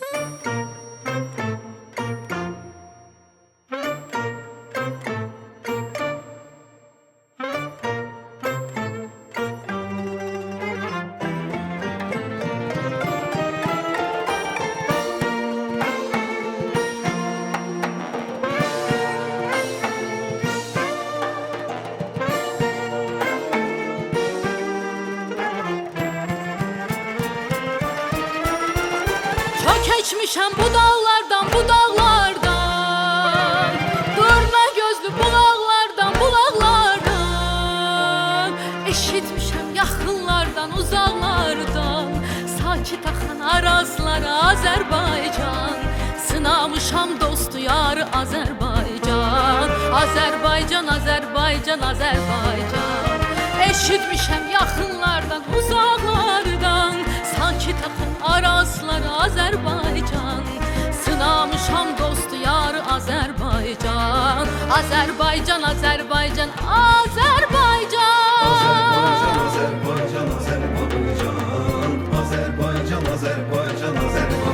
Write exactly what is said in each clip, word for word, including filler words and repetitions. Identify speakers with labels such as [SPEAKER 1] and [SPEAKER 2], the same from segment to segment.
[SPEAKER 1] Keçmişəm bu dağlardan, bu dağlardan, durna gözlü bulaqlardan, bulaqlardan. Eşitmişəm yaxınlardan, uzaqlardan, sakit axan arazlara Azərbaycan. Sınamışam dostu yarı Azərbaycan, Azərbaycan, Azərbaycan, Azərbaycan. Eşitmişəm yaxınlardan, uzaqlardan, sakit axan arazlara Azərbaycan. Sınamışam dostu yarı Azərbaycan, Azərbaycan, Azərbaycan, Azərbaycan.
[SPEAKER 2] Azərbaycan, Azərbaycan, Azərbaycan, Azərbaycan, Azərbaycan.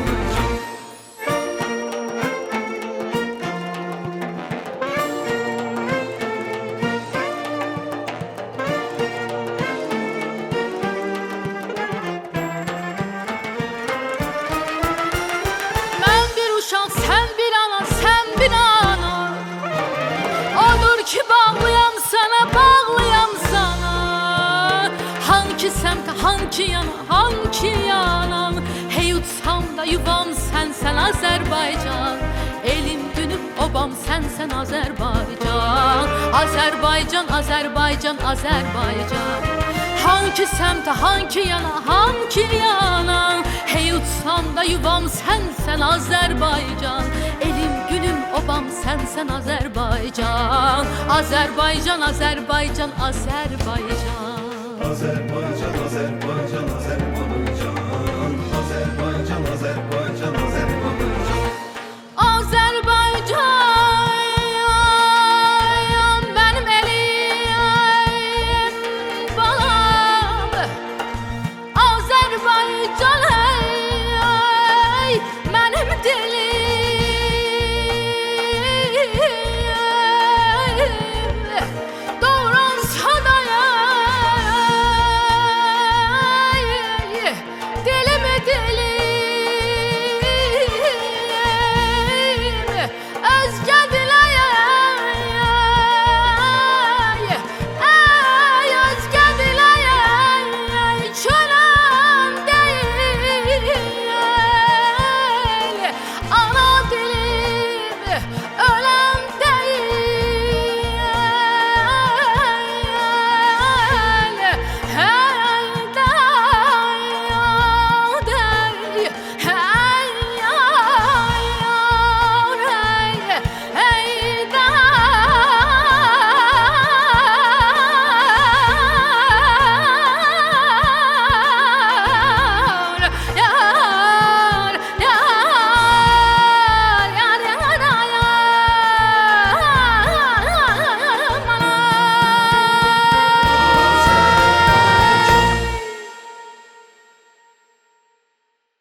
[SPEAKER 1] Sen bir ana, sen bir ana, odur ki bağlıyam sana, bağlıyam sana. Hangi semte, hangi yana, hangi yana, hey utsam da yuvam sensen Azerbaycan. Elim günüm obam sensen Azerbaycan, Azerbaycan, Azerbaycan, Azerbaycan. Hangi semte, hangi yana, hangi yana, hey utsam da yuvam sensen Azerbaycan. Elim günüm obam sensen Azerbaycan, Azerbaycan, Azerbaycan, Azerbaycan.
[SPEAKER 2] Azerbaycan, Azerbaycan.